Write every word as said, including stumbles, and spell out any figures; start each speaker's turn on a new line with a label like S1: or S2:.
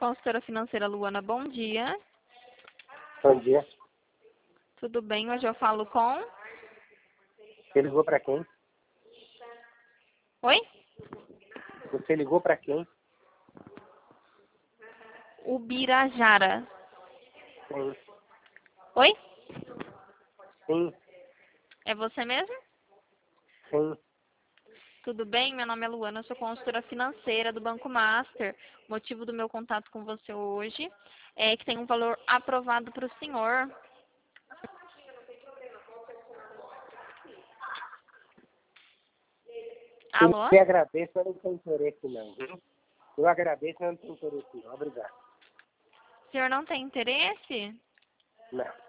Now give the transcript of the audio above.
S1: consultora financeira Luana, bom dia.
S2: Bom dia.
S1: Tudo bem? Hoje eu falo com...
S2: Você ligou para quem?
S1: Oi?
S2: Você ligou para quem?
S1: Ubirajara.
S2: Sim.
S1: Oi?
S2: Sim.
S1: É você mesmo?
S2: Sim.
S1: Tudo bem? Meu nome é Luana, eu sou consultora financeira do Banco Master. O motivo do meu contato com você hoje é que tem um valor aprovado para o senhor. Alô?
S2: Eu agradeço, mas não tenho interesse não, viu? Eu agradeço, mas não tenho interesse não. Obrigado.
S1: O senhor não tem interesse?
S2: Não.